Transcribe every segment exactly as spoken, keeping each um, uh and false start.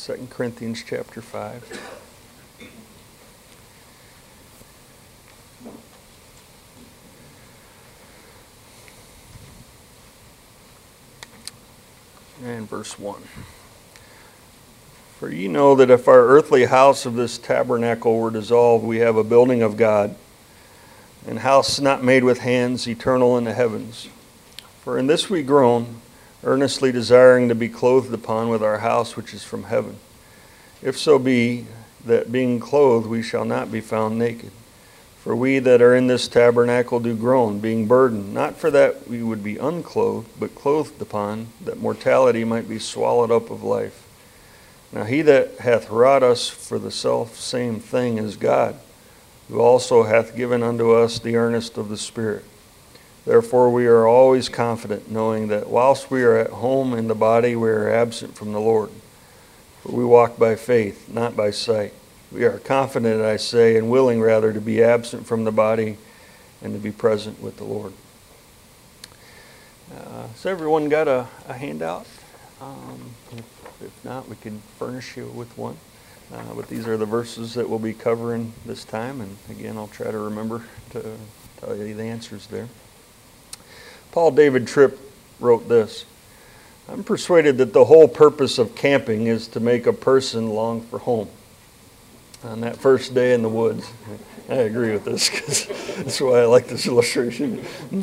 Second Corinthians chapter five. And verse one. For ye know that if our earthly house of this tabernacle were dissolved, we have a building of God, an house not made with hands, eternal in the heavens. For in this we groan, earnestly desiring to be clothed upon with our house which is from heaven. If so be that being clothed we shall not be found naked. For we that are in this tabernacle do groan, being burdened, not for that we would be unclothed, but clothed upon, that mortality might be swallowed up of life. Now he that hath wrought us for the self same thing is God, who also hath given unto us the earnest of the Spirit. Therefore we are always confident, knowing that whilst we are at home in the body, we are absent from the Lord. For we walk by faith, not by sight. We are confident, I say, and willing rather to be absent from the body and to be present with the Lord. Uh, so everyone got a, a handout? Um, if, if not, we can furnish you with one. Uh, but these are the verses that we'll be covering this time. And again, I'll try to remember to tell you the answers there. Paul David Tripp wrote this: I'm persuaded that the whole purpose of camping is to make a person long for home. On that first day in the woods, I agree with this because that's why I like this illustration.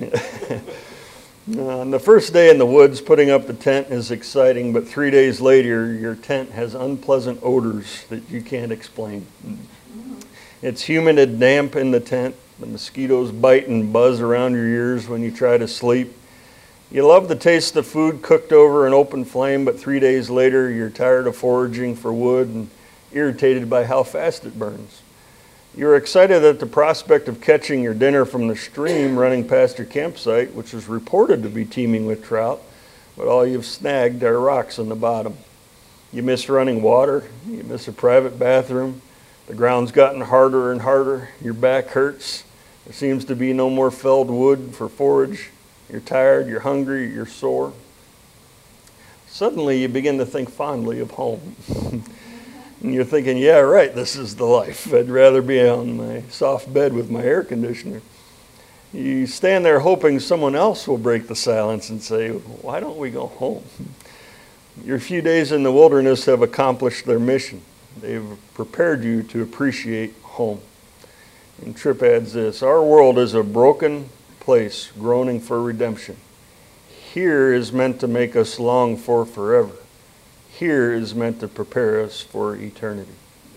On the first day in the woods, putting up the tent is exciting, but three days later, your tent has unpleasant odors that you can't explain. It's humid and damp in the tent. The mosquitoes bite and buzz around your ears when you try to sleep. You love the taste of food cooked over an open flame, but three days later, you're tired of foraging for wood and irritated by how fast it burns. You're excited at the prospect of catching your dinner from the stream running past your campsite, which is reported to be teeming with trout, but all you've snagged are rocks on the bottom. You miss running water. You miss a private bathroom. The ground's gotten harder and harder. Your back hurts. There seems to be no more felled wood for forage. You're tired, you're hungry, you're sore. Suddenly you begin to think fondly of home. And you're thinking, yeah, right, this is the life. I'd rather be on my soft bed with my air conditioner. You stand there hoping someone else will break the silence and say, why don't we go home? Your few days in the wilderness have accomplished their mission. They've prepared you to appreciate home. And Tripp adds this: our world is a broken place groaning for redemption. Here is meant to make us long for forever. Here is meant to prepare us for eternity.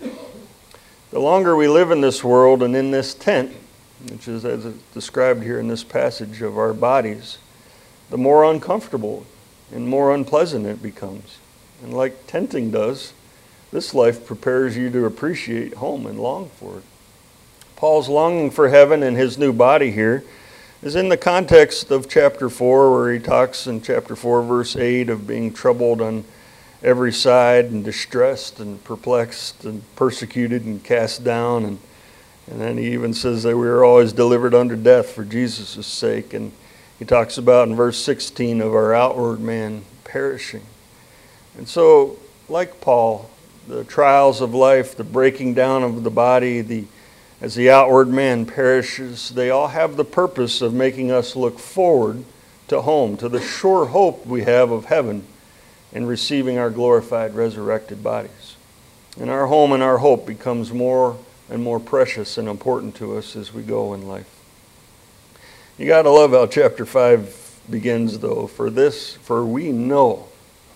The longer we live in this world and in this tent, which is as it's described here in this passage of our bodies, the more uncomfortable and more unpleasant it becomes. And like tenting does, this life prepares you to appreciate home and long for it. Paul's longing for heaven and his new body here is in the context of chapter four, where he talks in chapter four, verse eight, of being troubled on every side and distressed and perplexed and persecuted and cast down. And, and then he even says that we are always delivered unto death for Jesus' sake. And he talks about in verse sixteen of our outward man perishing. And so, like Paul, the trials of life, the breaking down of the body, the as the outward man perishes, they all have the purpose of making us look forward to home, to the sure hope we have of heaven and receiving our glorified resurrected bodies. And our home and our hope becomes more and more precious and important to us as we go in life. You got to love how chapter five begins, though. For this, for we know.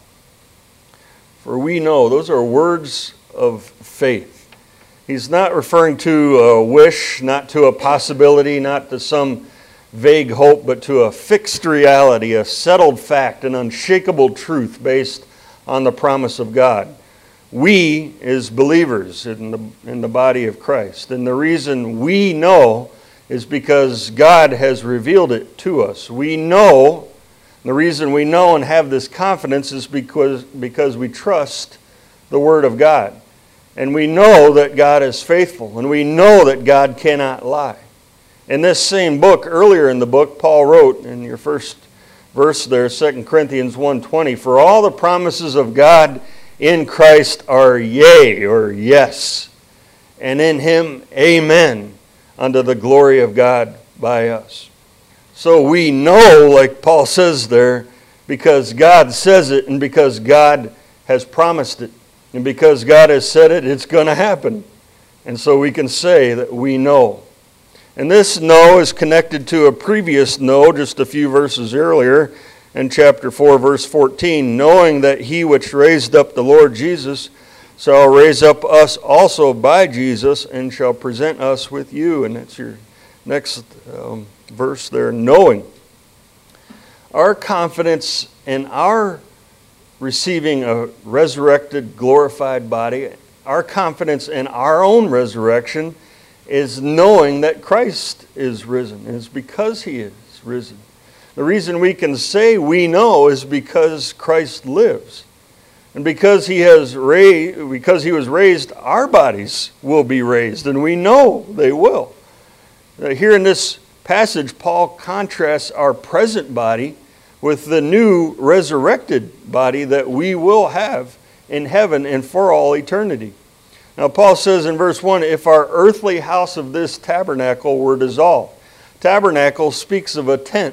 For we know. Those are words of faith. He's not referring to a wish, not to a possibility, not to some vague hope, but to a fixed reality, a settled fact, an unshakable truth based on the promise of God. We, as believers in the, in the body of Christ, and the reason we know is because God has revealed it to us. We know, the reason we know and have this confidence is because, because we trust the Word of God. And we know that God is faithful, and we know that God cannot lie. In this same book, earlier in the book, Paul wrote in your first verse there, Second Corinthians one twenty, for all the promises of God in Christ are yea, or yes, and in him amen, unto the glory of God by us. So we know, like Paul says there, because God says it and because God has promised it. And because God has said it, it's going to happen. And so we can say that we know. And this know is connected to a previous know just a few verses earlier in chapter four, verse fourteen. Knowing that he which raised up the Lord Jesus shall raise up us also by Jesus and shall present us with you. And that's your next um, verse there, knowing. Our confidence in our receiving a resurrected, glorified body, our confidence in our own resurrection is knowing that Christ is risen. And it's because he is risen. The reason we can say we know is because Christ lives. And because he has raised, because he was raised, our bodies will be raised, and we know they will. Here in this passage, Paul contrasts our present body with the new resurrected body that we will have in heaven and for all eternity. Now Paul says in verse one, if our earthly house of this tabernacle were dissolved. Tabernacle speaks of a tent.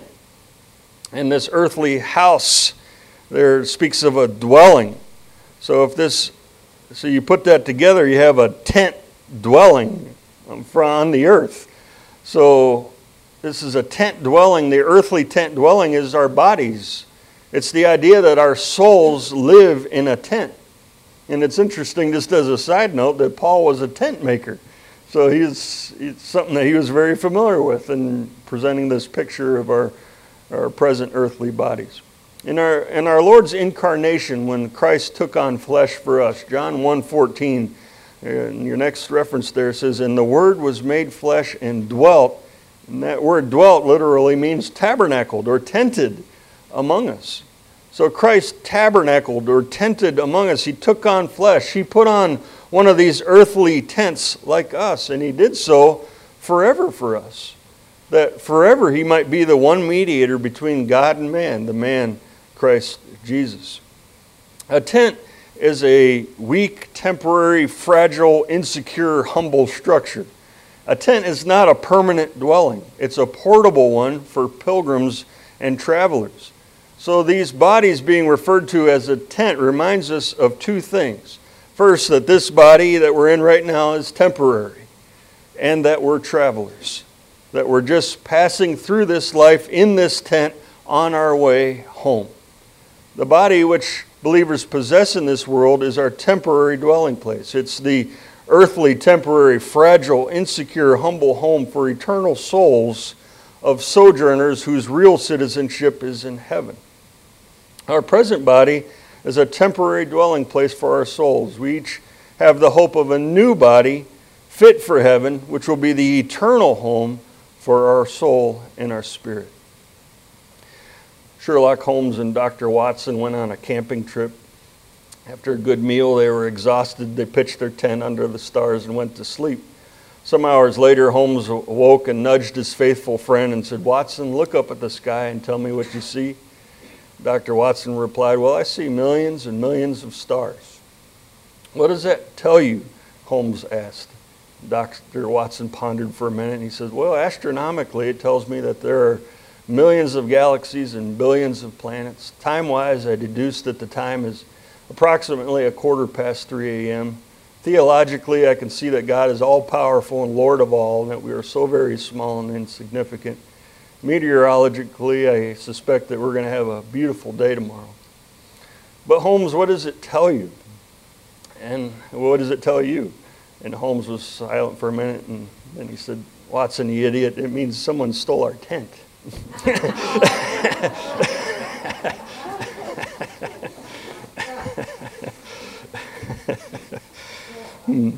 And this earthly house there speaks of a dwelling. So if this, so you put that together, you have a tent dwelling on the earth. So this is a tent dwelling. The earthly tent dwelling is our bodies. It's the idea that our souls live in a tent. And it's interesting, just as a side note, that Paul was a tent maker. So he's, it's something that he was very familiar with in presenting this picture of our, our present earthly bodies. In our, in our Lord's incarnation, when Christ took on flesh for us, John one fourteen, and your next reference there says, and the Word was made flesh and dwelt. And that word dwelt literally means tabernacled or tented among us. So Christ tabernacled or tented among us. He took on flesh. He put on one of these earthly tents like us, and he did so forever for us. That forever he might be the one mediator between God and man, the man Christ Jesus. A tent is a weak, temporary, fragile, insecure, humble structure. A tent is not a permanent dwelling. It's a portable one for pilgrims and travelers. So these bodies being referred to as a tent reminds us of two things. First, that this body that we're in right now is temporary, and that we're travelers. That we're just passing through this life in this tent on our way home. The body which believers possess in this world is our temporary dwelling place. It's the earthly, temporary, fragile, insecure, humble home for eternal souls of sojourners whose real citizenship is in heaven. Our present body is a temporary dwelling place for our souls. We each have the hope of a new body fit for heaven, which will be the eternal home for our soul and our spirit. Sherlock Holmes and Doctor Watson went on a camping trip. After a good meal, they were exhausted. They pitched their tent under the stars and went to sleep. Some hours later, Holmes awoke and nudged his faithful friend and said, Watson, look up at the sky and tell me what you see. Doctor Watson replied, well, I see millions and millions of stars. What does that tell you? Holmes asked. Doctor Watson pondered for a minute and he said, well, astronomically, it tells me that there are millions of galaxies and billions of planets. Time-wise, I deduced that the time is approximately a quarter past three a.m. Theologically, I can see that God is all-powerful and Lord of all, and that we are so very small and insignificant. Meteorologically, I suspect that we're going to have a beautiful day tomorrow. But Holmes, what does it tell you? And what does it tell you? And Holmes was silent for a minute, and then he said, Watson, you idiot, it means someone stole our tent. hmm.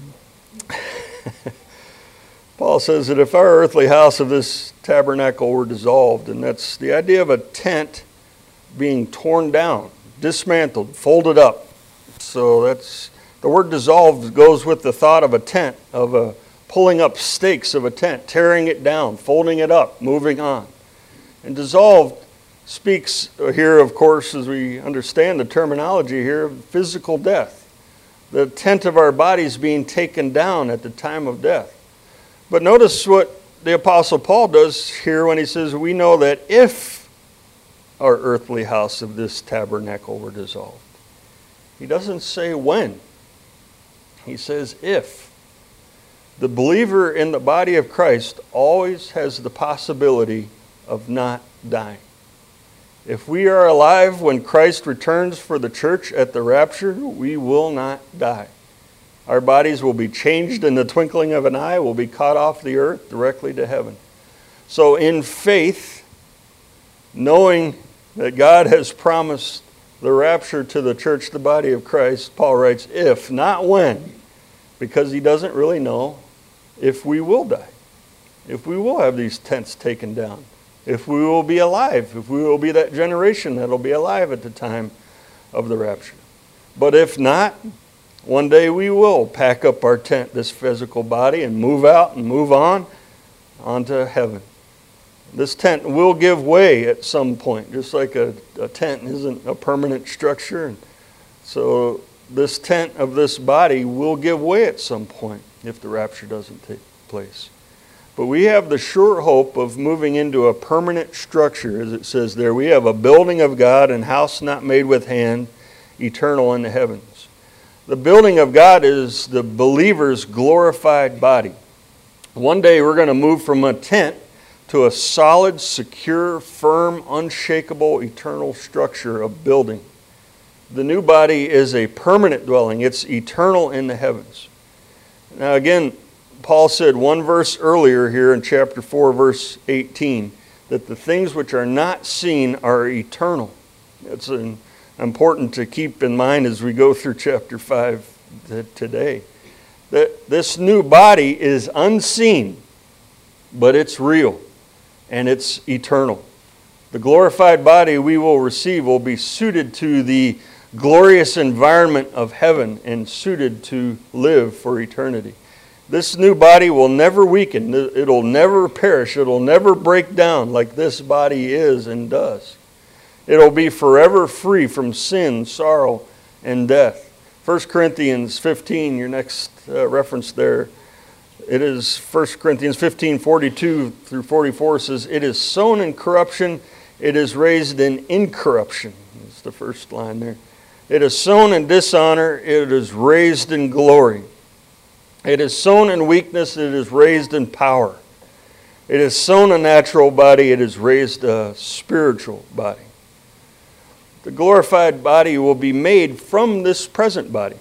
Paul says that if our earthly house of this tabernacle were dissolved, and that's the idea of a tent being torn down, dismantled, folded up. So that's the word dissolved goes with the thought of a tent, of a pulling up stakes of a tent, tearing it down, folding it up, moving on. And dissolved speaks here, of course, as we understand the terminology here, of physical death. the tent of our bodies being taken down at the time of death. But notice what the Apostle Paul does here when he says, we know that if our earthly house of this tabernacle were dissolved. He doesn't say when. He says if. The believer in the body of Christ always has the possibility of not dying. If we are alive when Christ returns for the church at the rapture, we will not die. Our bodies will be changed in the twinkling of an eye, will be caught off the earth directly to heaven. So in faith, knowing that God has promised the rapture to the church, the body of Christ, Paul writes, if, not when, because he doesn't really know if we will die, if we will have these tents taken down, if we will be alive, if we will be that generation that will be alive at the time of the rapture. But if not, one day we will pack up our tent, this physical body, and move out and move on onto heaven. This tent will give way at some point, just like a, a tent isn't a permanent structure. And so this tent of this body will give way at some point if the rapture doesn't take place. But we have the sure hope of moving into a permanent structure, as it says there. We have a building of God and house not made with hand, eternal in the heavens. The building of God is the believer's glorified body. One day we're going to move from a tent to a solid, secure, firm, unshakable, eternal structure of building. The new body is a permanent dwelling. It's eternal in the heavens. Now again, Paul said one verse earlier here in chapter four, verse eighteen, that the things which are not seen are eternal. It's an important to keep in mind as we go through chapter five today. That this new body is unseen, but it's real and it's eternal. The glorified body we will receive will be suited to the glorious environment of heaven and suited to live for eternity. This new body will never weaken. It'll never perish. It'll never break down like this body is and does. It'll be forever free from sin, sorrow, and death. First Corinthians fifteen, your next uh, reference there. It is First Corinthians fifteen, forty-two through forty-four says, it is sown in corruption, it is raised in incorruption. That's the first line there. It is sown in dishonor, it is raised in glory. It is sown in weakness, it is raised in power. It is sown a natural body, it is raised a spiritual body. The glorified body will be made from this present body.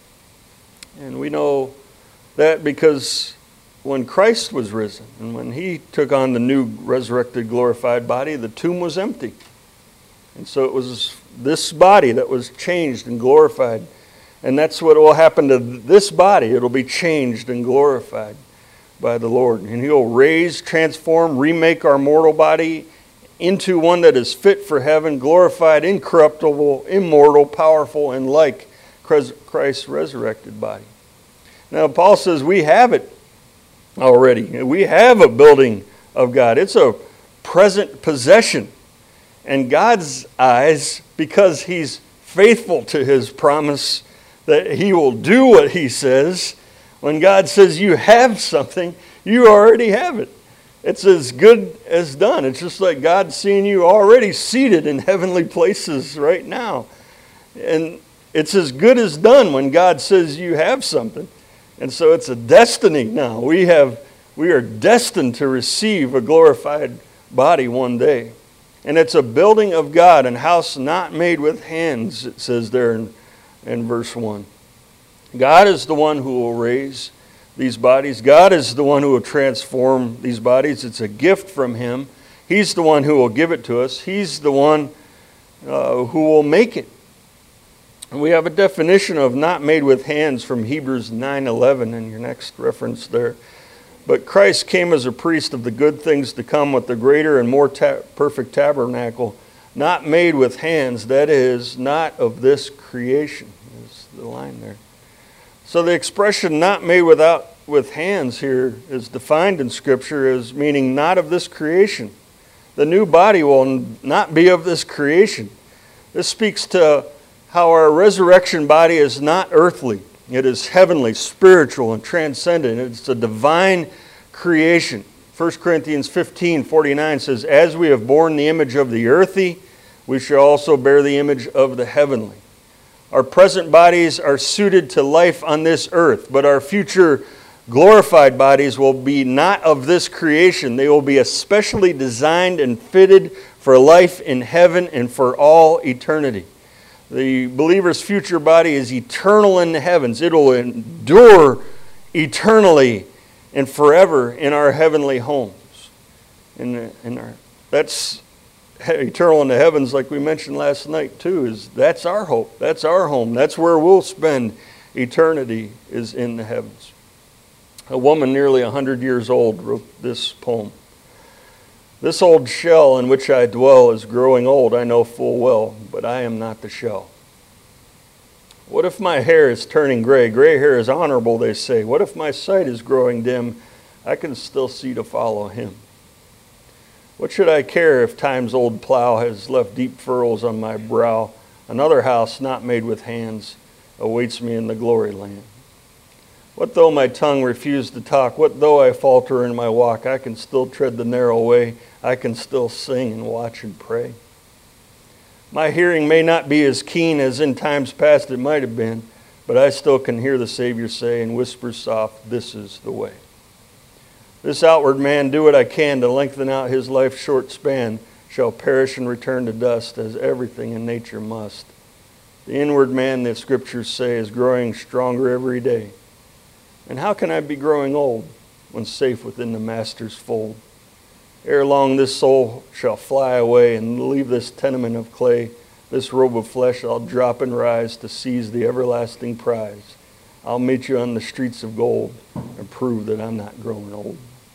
And we know that because when Christ was risen and when he took on the new resurrected glorified body, the tomb was empty. And so it was this body that was changed and glorified. And that's what will happen to this body. It'll be changed and glorified by the Lord. And he'll raise, transform, remake our mortal body into one that is fit for heaven, glorified, incorruptible, immortal, powerful, and like Christ's resurrected body. Now, Paul says we have it already. We have a building of God. It's a present possession. And God's eyes, because he's faithful to his promise that he will do what he says, when God says you have something, you already have it. It's as good as done. It's just like God seeing you already seated in heavenly places right now. And it's as good as done when God says you have something. And so it's a destiny now. We have, we are destined to receive a glorified body one day. And it's a building of God, and house not made with hands, it says there in, in verse one. God is the one who will raise these bodies. God is the one who will transform these bodies. It's a gift from him. He's the one who will give it to us. He's the one uh, who will make it. And we have a definition of not made with hands from Hebrews nine eleven in your next reference there. But Christ came as a priest of the good things to come with the greater and more ta- perfect tabernacle, not made with hands, that is, not of this creation. There's the line there. So the expression not made without with hands here is defined in Scripture as meaning not of this creation. The new body will not be of this creation. This speaks to how our resurrection body is not earthly. It is heavenly, spiritual, and transcendent. It's a divine creation. First Corinthians fifteen forty-nine says, "As we have borne the image of the earthy, we shall also bear the image of the heavenly." Our present bodies are suited to life on this earth, but our future glorified bodies will be not of this creation. They will be especially designed and fitted for life in heaven and for all eternity. The believer's future body is eternal in the heavens. It will endure eternally and forever in our heavenly homes. In, in our, that's eternal in the heavens, like we mentioned last night too, is that's our hope. That's our home. That's where we'll spend eternity, is in the heavens. A woman nearly one hundred years old wrote this poem. "This old shell in which I dwell is growing old, I know full well, but I am not the shell. What if my hair is turning gray? Gray hair is honorable, they say. What if my sight is growing dim? I can still see to follow him. What should I care if time's old plow has left deep furrows on my brow? Another house not made with hands awaits me in the glory land. What though my tongue refuse to talk? What though I falter in my walk? I can still tread the narrow way. I can still sing and watch and pray. My hearing may not be as keen as in times past it might have been, but I still can hear the Savior say in whispers soft, this is the way. This outward man, do what I can to lengthen out his life's short span, shall perish and return to dust, as everything in nature must. The inward man, the scriptures say, is growing stronger every day. And how can I be growing old when safe within the Master's fold? Ere long this soul shall fly away and leave this tenement of clay. This robe of flesh I'll drop and rise to seize the everlasting prize. I'll meet you on the streets of gold and prove that I'm not growing old.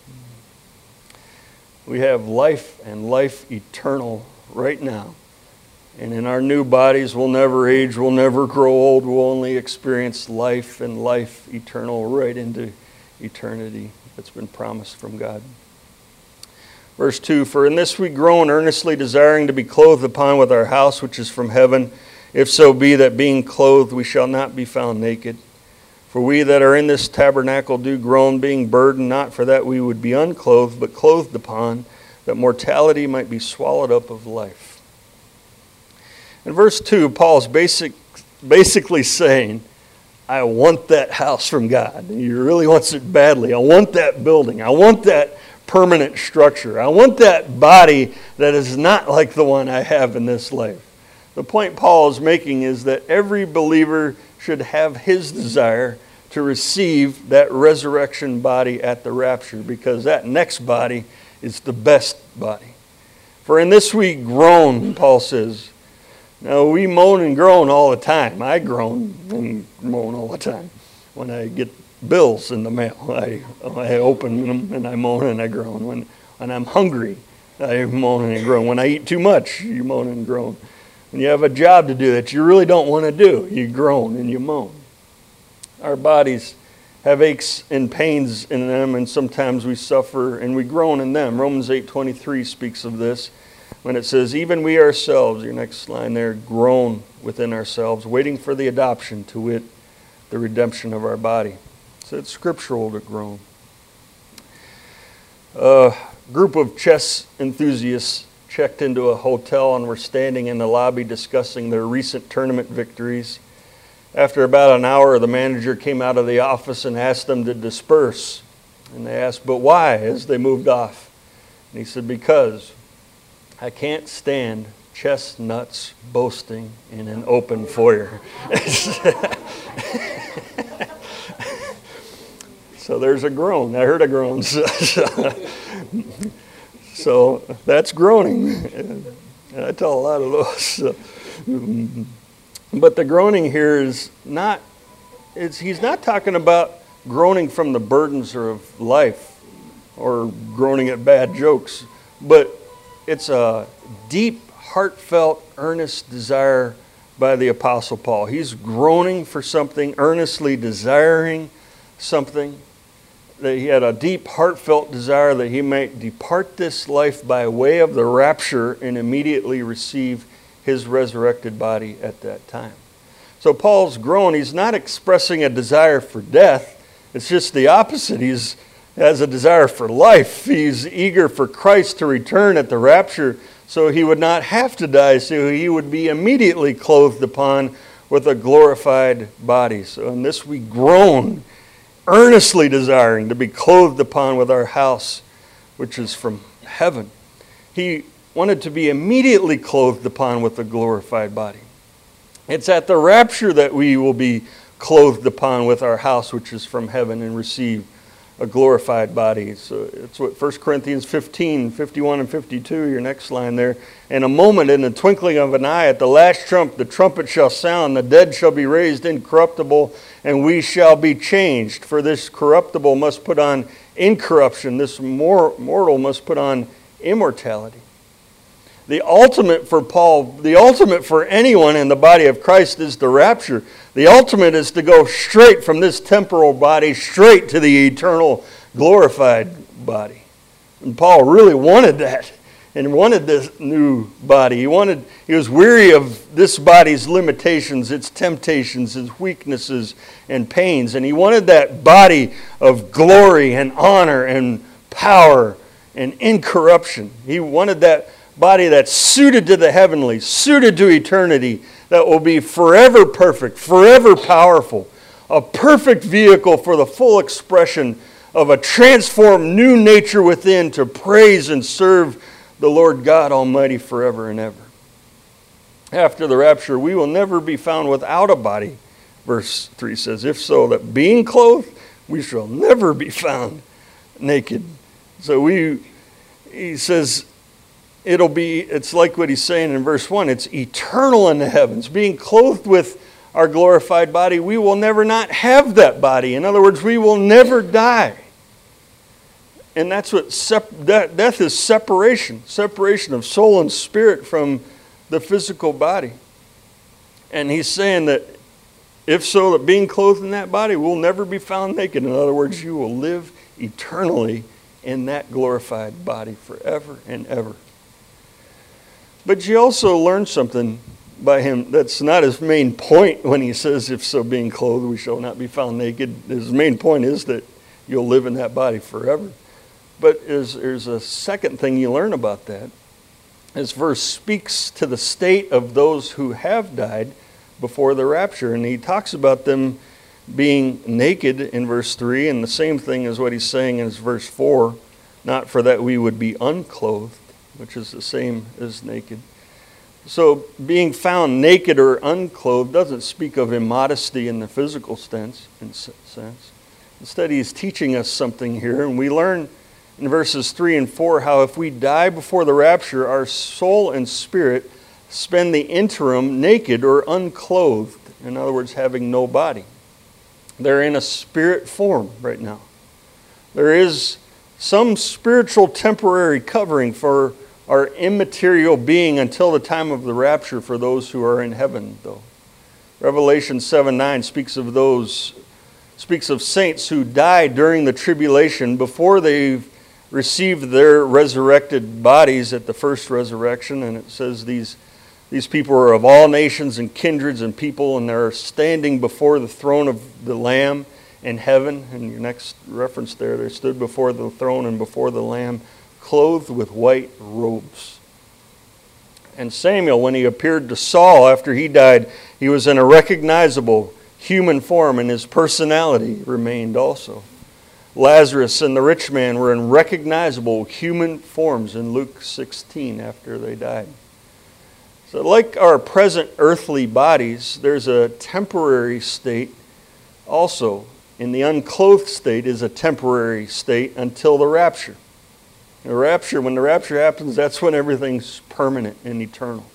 We have life and life eternal right now. And in our new bodies, we'll never age, we'll never grow old. We'll only experience life and life eternal right into eternity that's been promised from God. Verse two, for in this we groan, earnestly desiring to be clothed upon with our house which is from heaven, if so be that being clothed we shall not be found naked. For we that are in this tabernacle do groan, being burdened, not for that we would be unclothed, but clothed upon, that mortality might be swallowed up of life. In verse two, Paul's basic, basically saying, I want that house from God. He really wants it badly. I want that building. I want that permanent structure. I want that body that is not like the one I have in this life. The point Paul is making is that every believer should have his desire to receive that resurrection body at the rapture, because that next body is the best body. For in this we groan, Paul says. Now we moan and groan all the time. I groan and moan all the time. When I get bills in the mail, I, I open them and I moan and I groan. When, when I'm hungry, I moan and groan. When I eat too much, you moan and groan. When you have a job to do that you really don't want to do, you groan and you moan. Our bodies have aches and pains in them, and sometimes we suffer and we groan in them. Romans eight twenty-three speaks of this when it says, even we ourselves, your next line there, groan within ourselves, waiting for the adoption, to wit, the redemption of our body. So it's scriptural to groan. A group of chess enthusiasts checked into a hotel and were standing in the lobby discussing their recent tournament victories. After about an hour, the manager came out of the office and asked them to disperse. And they asked, but why, as they moved off? And he said, because I can't stand chestnuts boasting in an open foyer. So there's a groan. I heard a groan. So that's groaning. And I tell a lot of those. But the groaning here is not, it's, he's not talking about groaning from the burdens of life or groaning at bad jokes, but it's a deep, heartfelt, earnest desire by the Apostle Paul. He's groaning for something, earnestly desiring something. That he had a deep, heartfelt desire that he might depart this life by way of the rapture and immediately receive his resurrected body at that time. So Paul's groan, he's not expressing a desire for death. It's just the opposite. He's has a desire for life. He's eager for Christ to return at the rapture so he would not have to die, so he would be immediately clothed upon with a glorified body. So in this we groan, earnestly desiring to be clothed upon with our house, which is from heaven. He wanted to be immediately clothed upon with a glorified body. It's at the rapture that we will be clothed upon with our house, which is from heaven, and receive a glorified body. So it's what First Corinthians fifteen, fifty-one and fifty-two, your next line there. In a moment, in the twinkling of an eye, at the last trump, the trumpet shall sound, the dead shall be raised incorruptible, and we shall be changed. For this corruptible must put on incorruption, this mor- mortal must put on immortality. The ultimate for Paul, the ultimate for anyone in the body of Christ is the rapture. The ultimate is to go straight from this temporal body straight to the eternal glorified body. And Paul really wanted that and wanted this new body. He wanted, he was weary of this body's limitations, its temptations, its weaknesses and pains. And he wanted that body of glory and honor and power and incorruption. He wanted that body that's suited to the heavenly, suited to eternity, that will be forever perfect, forever powerful, a perfect vehicle for the full expression of a transformed new nature within to praise and serve the Lord God Almighty forever and ever. After the rapture, we will never be found without a body, verse three says, if so, that being clothed, we shall never be found naked. So we, he says, it'll be, it's like what he's saying in verse one, it's eternal in the heavens. Being clothed with our glorified body, we will never not have that body. In other words, we will never die. And that's what sep- death is, separation, separation of soul and spirit from the physical body. And he's saying that if so, that being clothed in that body will never be found naked. In other words, you will live eternally in that glorified body forever and ever. But you also learn something by him that's not his main point when he says, if so being clothed, we shall not be found naked. His main point is that you'll live in that body forever. But there's, there's a second thing you learn about that. This verse speaks to the state of those who have died before the rapture. And he talks about them being naked in verse three. And the same thing is what he's saying in verse four. Not for that we would be unclothed, which is the same as naked. So being found naked or unclothed doesn't speak of immodesty in the physical sense. In sense. Instead, he's teaching us something here, and we learn in verses three and four how if we die before the rapture, our soul and spirit spend the interim naked or unclothed. In other words, having no body. They're in a spirit form right now. There is some spiritual temporary covering for our immaterial being until the time of the rapture for those who are in heaven, though. Revelation seven nine speaks of those, speaks of saints who died during the tribulation before they received their resurrected bodies at the first resurrection. And it says these, these people are of all nations and kindreds and people, and they're standing before the throne of the Lamb in heaven. And your next reference there, they stood before the throne and before the Lamb, clothed with white robes. And Samuel, when he appeared to Saul after he died, he was in a recognizable human form, and his personality remained also. Lazarus and the rich man were in recognizable human forms in Luke sixteen after they died. So like our present earthly bodies, there's a temporary state also. In the unclothed state is a temporary state until the rapture. The rapture, when the rapture happens, that's when everything's permanent and eternal.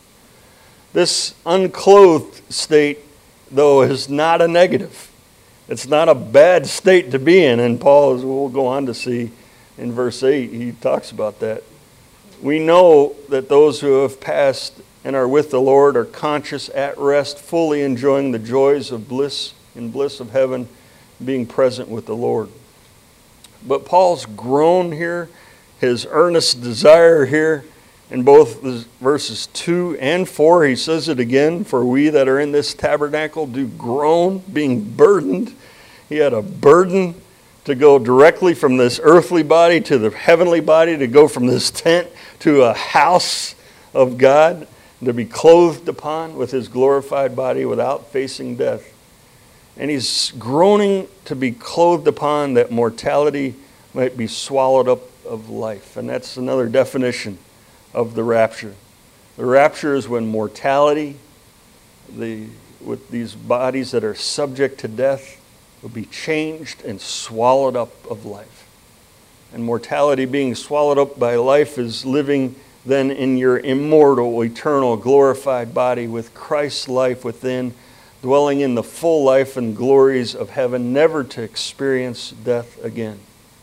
This unclothed state, though, is not a negative. It's not a bad state to be in. And Paul, as we'll go on to see in verse eight, he talks about that. We know that those who have passed and are with the Lord are conscious, at rest, fully enjoying the joys of bliss and bliss of heaven, being present with the Lord. But Paul's groan here, his earnest desire here, In both verses two and four, he says it again, for we that are in this tabernacle do groan, being burdened. He had a burden to go directly from this earthly body to the heavenly body, to go from this tent to a house of God, to be clothed upon with his glorified body without facing death. And he's groaning to be clothed upon that mortality might be swallowed up of life. And that's another definition of the rapture. The rapture is when mortality, the with these bodies that are subject to death, will be changed and swallowed up of life. And mortality being swallowed up by life is living then in your immortal, eternal, glorified body with Christ's life within, dwelling in the full life and glories of heaven, never to experience death again.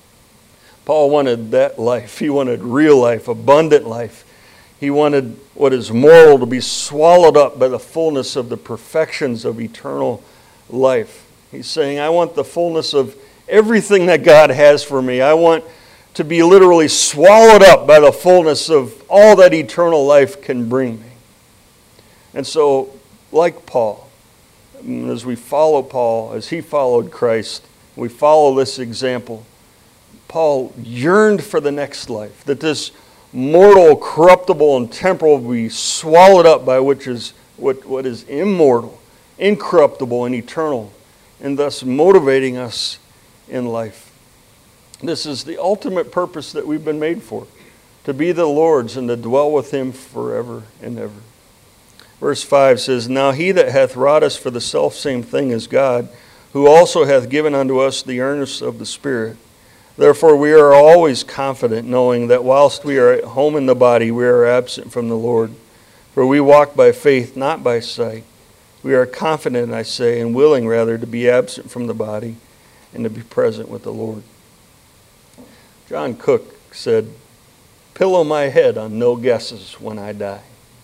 Paul wanted that life. He wanted real life, abundant life. He wanted what is moral to be swallowed up by the fullness of the perfections of eternal life. He's saying, I want the fullness of everything that God has for me. I want to be literally swallowed up by the fullness of all that eternal life can bring me. And so, like Paul, as we follow Paul, as he followed Christ, we follow this example. Paul yearned for the next life, that this mortal, corruptible, and temporal will be swallowed up by which is what, what is immortal, incorruptible, and eternal, and thus motivating us in life. This is the ultimate purpose that we've been made for, to be the Lord's and to dwell with him forever and ever. Verse five says, Now he that hath wrought us for the selfsame thing is God, who also hath given unto us the earnest of the Spirit. Therefore we are always confident, knowing that whilst we are at home in the body, we are absent from the Lord. For we walk by faith, not by sight. We are confident, I say, and willing rather to be absent from the body and to be present with the Lord. John Cook said, Pillow my head on no guesses when I die.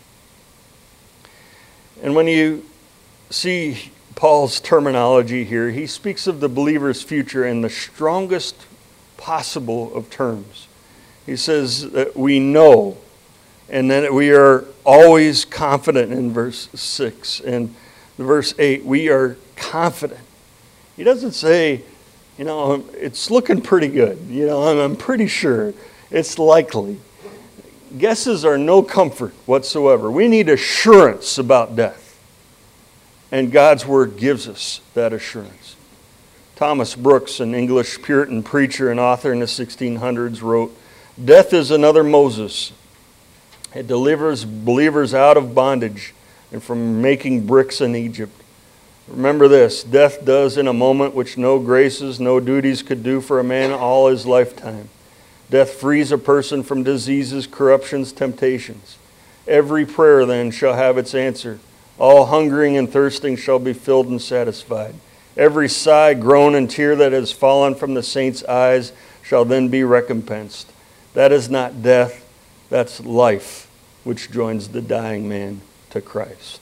And when you see Paul's terminology here, he speaks of the believer's future in the strongest possible of terms. He says that we know, and then we are always confident in verse six. And verse eight, we are confident. He doesn't say, you know, it's looking pretty good. You know, I'm, I'm pretty sure. It's likely. Guesses are no comfort whatsoever. We need assurance about death. And God's Word gives us that assurance. Thomas Brooks, an English Puritan preacher and author in the sixteen hundreds, wrote, Death is another Moses. It delivers believers out of bondage and from making bricks in Egypt. Remember this, death does in a moment which no graces, no duties could do for a man all his lifetime. Death frees a person from diseases, corruptions, temptations. Every prayer then shall have its answer. All hungering and thirsting shall be filled and satisfied. Every sigh, groan, and tear that has fallen from the saints' eyes shall then be recompensed. That is not death, that's life, which joins the dying man to Christ.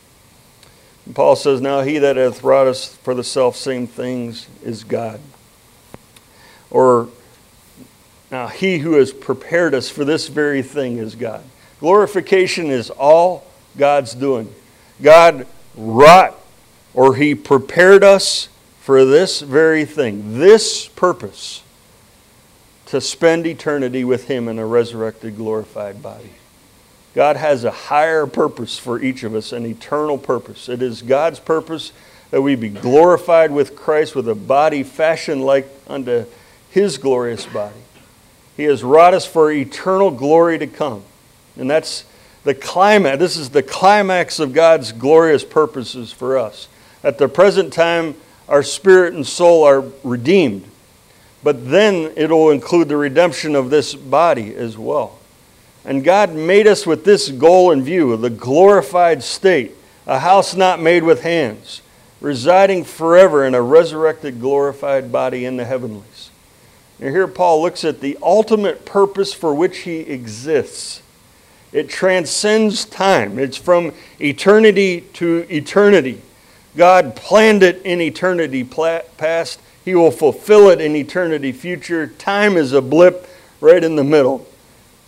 And Paul says, Now he that hath wrought us for the selfsame things is God. Or, now he who has prepared us for this very thing is God. Glorification is all God's doing. God wrought, or he prepared us for this very thing, this purpose, to spend eternity with him in a resurrected, glorified body. God has a higher purpose for each of us, an eternal purpose. It is God's purpose that we be glorified with Christ with a body fashioned like unto his glorious body. He has wrought us for eternal glory to come. And that's the climax. This is the climax of God's glorious purposes for us. At the present time, our spirit and soul are redeemed. But then it will include the redemption of this body as well. And God made us with this goal in view, the glorified state, a house not made with hands, residing forever in a resurrected, glorified body in the heavenlies. And here Paul looks at the ultimate purpose for which he exists. It transcends time. It's from eternity to eternity. God planned it in eternity past. He will fulfill it in eternity future. Time is a blip right in the middle.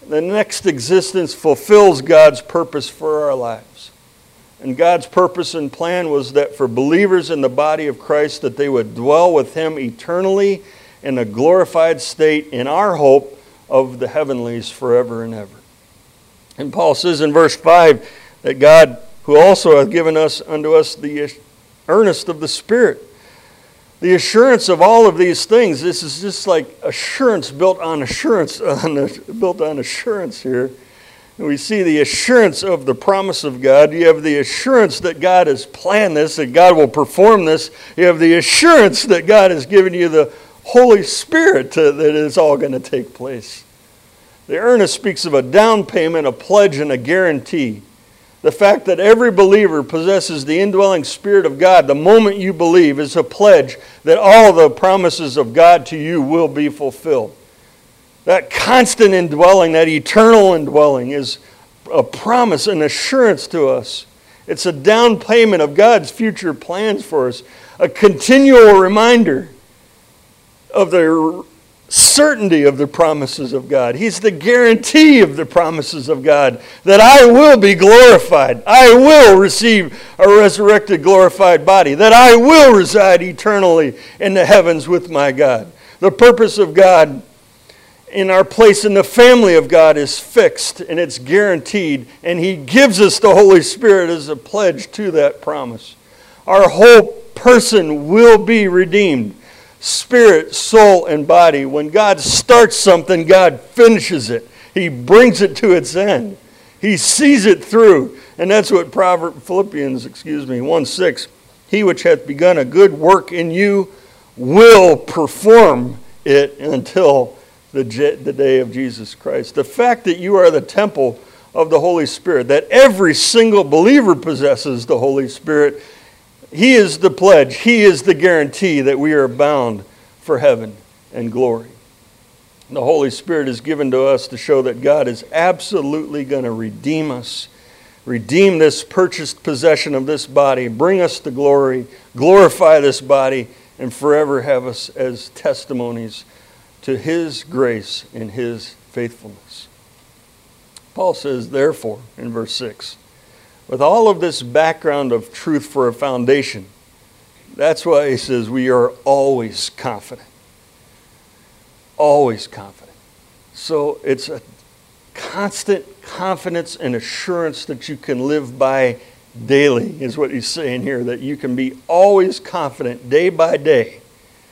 the next existence fulfills God's purpose for our lives. And God's purpose and plan was that for believers in the body of Christ, that they would dwell with Him eternally in a glorified state in our hope of the heavenlies forever and ever. And Paul says in verse five that God, who also hath given us unto us the earnest of the Spirit. The assurance of all of these things, this is just like assurance built on assurance, on a, built on assurance here. And we see the assurance of the promise of God. You have the assurance that God has planned this, that God will perform this. You have the assurance that God has given you the Holy Spirit to, that it's all going to take place. The earnest speaks of a down payment, a pledge, and a guarantee. The fact that every believer possesses the indwelling Spirit of God the moment you believe is a pledge that all the promises of God to you will be fulfilled. That constant indwelling, that eternal indwelling is a promise, an assurance to us. It's a down payment of God's future plans for us. A continual reminder of the certainty of the promises of God. He's the guarantee of the promises of God that I will be glorified. I will receive a resurrected, glorified body. That I will reside eternally in the heavens with my God. The purpose of God in our place in the family of God is fixed and it's guaranteed, and He gives us the Holy Spirit as a pledge to that promise. Our whole person will be redeemed. Spirit, soul, and body. When God starts something, God finishes it. He brings it to its end. He sees it through. And that's what Proverbs, Philippians, excuse me, one six, He which hath begun a good work in you will perform it until the, the day of Jesus Christ. The fact that you are the temple of the Holy Spirit, that every single believer possesses the Holy Spirit, He is the pledge. He is the guarantee that we are bound for heaven and glory. The Holy Spirit is given to us to show that God is absolutely going to redeem us, redeem this purchased possession of this body, bring us to glory, glorify this body, and forever have us as testimonies to His grace and His faithfulness. Paul says, therefore, in verse six, with all of this background of truth for a foundation, that's why he says we are always confident. Always confident. So it's a constant confidence and assurance that you can live by daily, is what he's saying here, that you can be always confident day by day.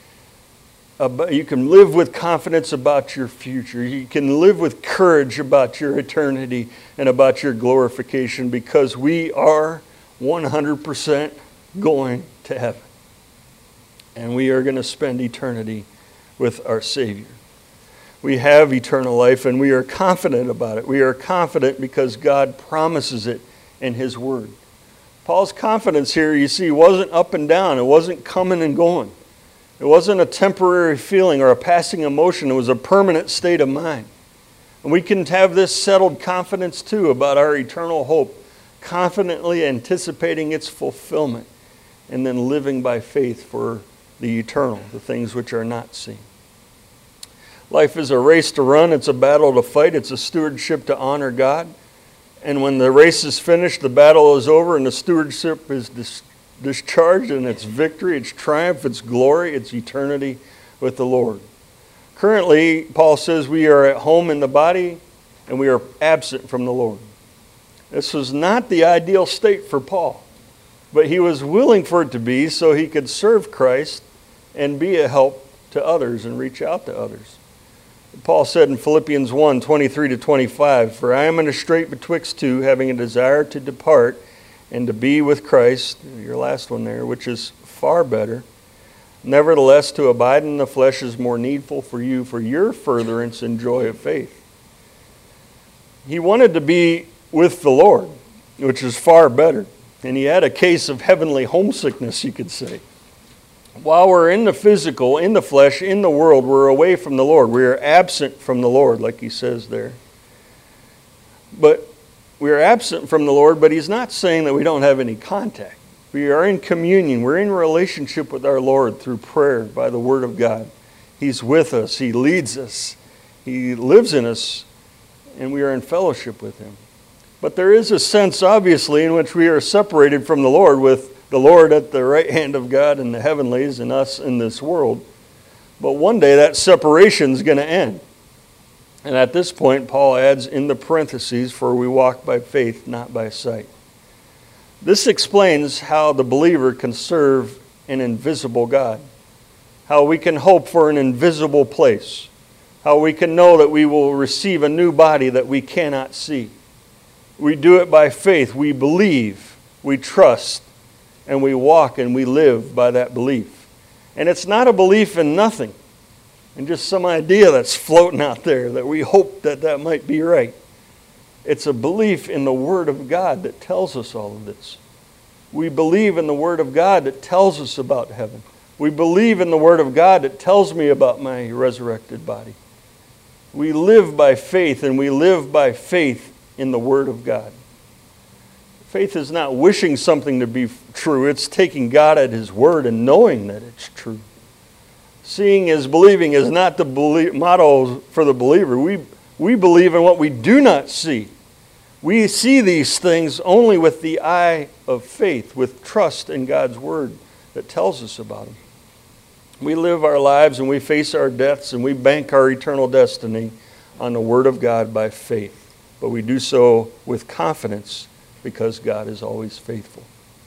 About, you can live with confidence about your future. You can live with courage about your eternity and about your glorification, because we are one hundred percent going to heaven. And we are going to spend eternity with our Savior. We have eternal life and we are confident about it. We are confident because God promises it in His Word. Paul's confidence here, you see, wasn't up and down. It wasn't coming and going. It wasn't a temporary feeling or a passing emotion. It was a permanent state of mind. And we can have this settled confidence too about our eternal hope, confidently anticipating its fulfillment and then living by faith for the eternal, the things which are not seen. Life is a race to run. It's a battle to fight. It's a stewardship to honor God. And when the race is finished, the battle is over and the stewardship is dis- discharged, and its victory, its triumph, its glory, its eternity with the Lord. Currently, Paul says we are at home in the body and we are absent from the Lord. This was not the ideal state for Paul, but he was willing for it to be so he could serve Christ and be a help to others and reach out to others. Paul said in Philippians one, twenty-three to twenty-five, "For I am in a strait betwixt two, having a desire to depart and to be with Christ," your last one there, "which is far better. Nevertheless, to abide in the flesh is more needful for you, for your furtherance and joy of faith." He wanted to be with the Lord, which is far better. And he had a case of heavenly homesickness, you could say. While we're in the physical, in the flesh, in the world, we're away from the Lord. We are absent from the Lord, like he says there. But we are absent from the Lord, but he's not saying that we don't have any contact. We are in communion. We're in relationship with our Lord through prayer, by the Word of God. He's with us. He leads us. He lives in us. and we are in fellowship with him. But there is a sense, obviously, in which we are separated from the Lord, with the Lord at the right hand of God in the heavenlies and us in this world. But one day that separation is going to end. And at this point, Paul adds in the parentheses, for we walk by faith, not by sight. This explains how the believer can serve an invisible God, how we can hope for an invisible place, how we can know that we will receive a new body that we cannot see. We do it by faith. We believe, we trust, and we walk and we live by that belief. And it's not a belief in nothing and just some idea that's floating out there that we hope that that might be right. It's a belief in the Word of God that tells us all of this. We believe in the Word of God that tells us about heaven. We believe in the Word of God that tells me about my resurrected body. We live by faith, and we live by faith in the Word of God. Faith is not wishing something to be true. It's taking God at His word and knowing that it's true. Seeing is believing is not the belie- motto for the believer. We, we believe in what we do not see. We see these things only with the eye of faith, with trust in God's word that tells us about them. We live our lives and we face our deaths and we bank our eternal destiny on the Word of God by faith. But we do so with confidence because God is always faithful.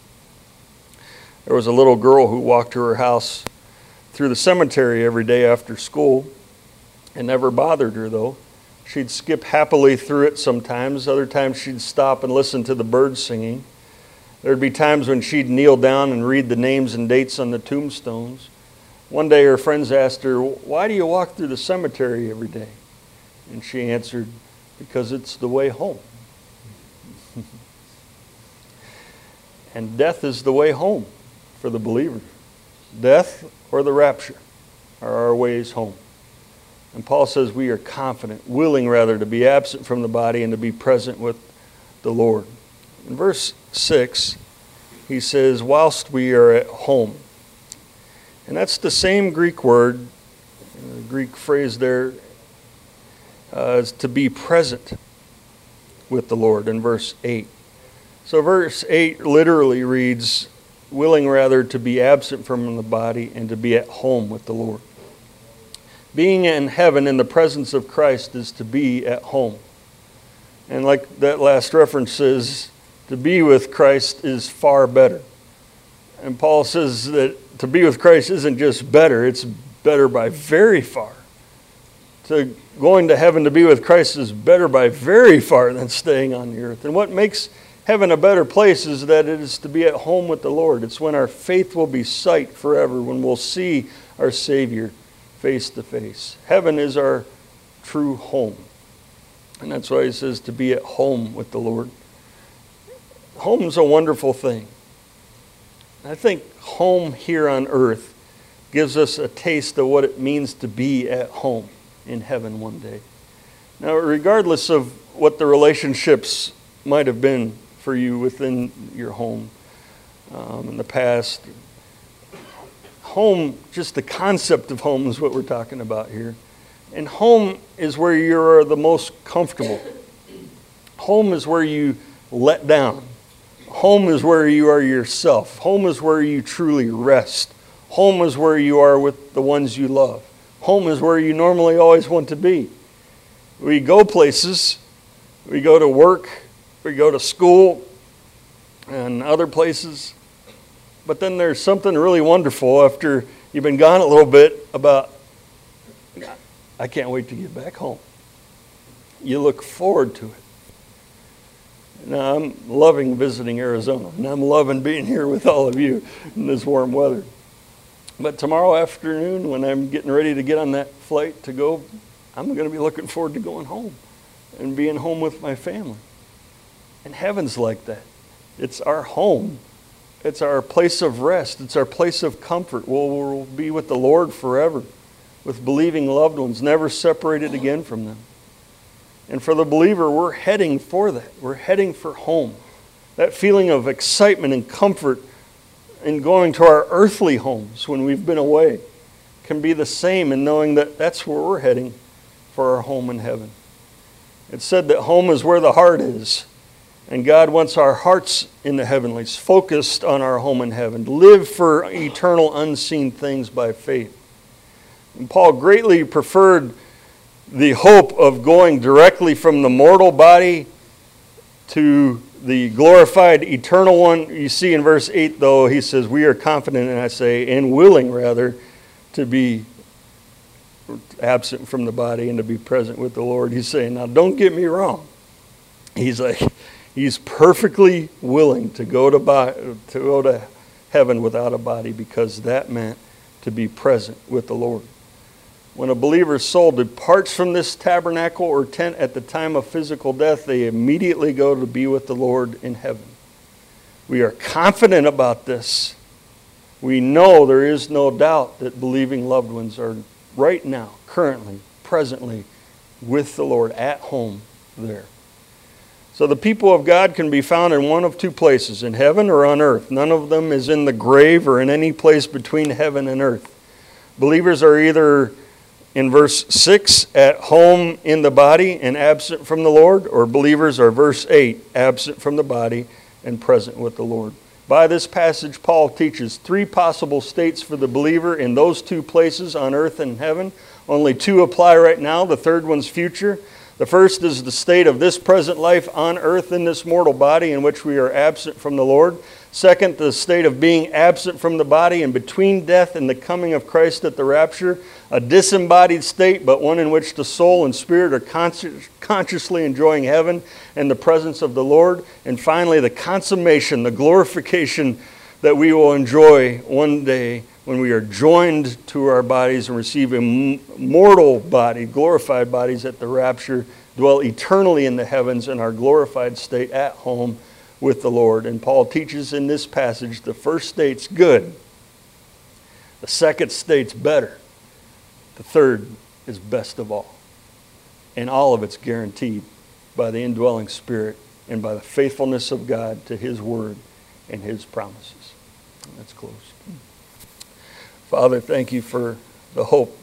There was a little girl who walked to her house through the cemetery every day after school. It never bothered her, though. She'd skip happily through it sometimes. Other times she'd stop and listen to the birds singing. There'd be times when she'd kneel down and read the names and dates on the tombstones. One day her friends asked her, "Why do you walk through the cemetery every day?" And she answered, "Because it's the way home." And death is the way home for the believer. Death or the rapture are our ways home. And Paul says we are confident, willing rather, to be absent from the body and to be present with the Lord. In verse six, he says, whilst we are at home. And that's the same Greek word, the Greek phrase there, uh, is to be present with the Lord in verse eight. So verse eight literally reads, willing rather to be absent from the body and to be at home with the Lord. Being in heaven in the presence of Christ is to be at home. And like that last reference says, to be with Christ is far better. And Paul says that to be with Christ isn't just better, it's better by very far. To going to heaven to be with Christ is better by very far than staying on the earth. And what makes heaven a better place is that it is to be at home with the Lord. It's when our faith will be sight forever, when we'll see our Savior face to face. Heaven is our true home. And that's why he says to be at home with the Lord. Home is a wonderful thing. I think home here on earth gives us a taste of what it means to be at home in heaven one day. Now, regardless of what the relationships might have been for you within your home um, in the past, home, just the concept of home is what we're talking about here. And home is where you're the most comfortable. Home is where you let down. Home is where you are yourself. Home is where you truly rest. Home is where you are with the ones you love. Home is where you normally always want to be. We go places. We go to work. We go to school and other places. But then there's something really wonderful after you've been gone a little bit about, I can't wait to get back home. You look forward to it. Now, I'm loving visiting Arizona, and I'm loving being here with all of you in this warm weather. But tomorrow afternoon, when I'm getting ready to get on that flight to go, I'm going to be looking forward to going home and being home with my family. And heaven's like that. It's our home. It's our place of rest. It's our place of comfort. We'll, we'll be with the Lord forever, with believing loved ones, never separated again from them. And for the believer, we're heading for that. We're heading for home. That feeling of excitement and comfort in going to our earthly homes when we've been away can be the same in knowing that that's where we're heading for our home in heaven. It's said that home is where the heart is. And God wants our hearts in the heavenlies, focused on our home in heaven, live for eternal unseen things by faith. And Paul greatly preferred the hope of going directly from the mortal body to the glorified eternal one. You see in verse eight, though, he says, we are confident, and I say, and willing, rather, to be absent from the body and to be present with the Lord. He's saying, now don't get me wrong. He's like, he's perfectly willing to go to, bo- to go to heaven without a body, because that meant to be present with the Lord. When a believer's soul departs from this tabernacle or tent at the time of physical death, they immediately go to be with the Lord in heaven. We are confident about this. We know there is no doubt that believing loved ones are right now, currently, presently, with the Lord at home there. So the people of God can be found in one of two places, in heaven or on earth. None of them is in the grave or in any place between heaven and earth. Believers are either, in verse six, at home in the body and absent from the Lord, or believers are, verse eight, absent from the body and present with the Lord. By this passage, Paul teaches three possible states for the believer in those two places, on earth and heaven. Only two apply right now. The third one's future. The first is the state of this present life on earth in this mortal body in which we are absent from the Lord. Second, the state of being absent from the body and between death and the coming of Christ at the rapture. A disembodied state, but one in which the soul and spirit are consci- consciously enjoying heaven and the presence of the Lord. And finally, the consummation, the glorification that we will enjoy one day when we are joined to our bodies and receive immortal body, glorified bodies at the rapture, dwell eternally in the heavens in our glorified state at home with the Lord. And Paul teaches in this passage the first state's good, the second state's better, the third is best of all. And all of it's guaranteed by the indwelling Spirit and by the faithfulness of God to His Word and His promises. Let's close. Father, thank you for the hope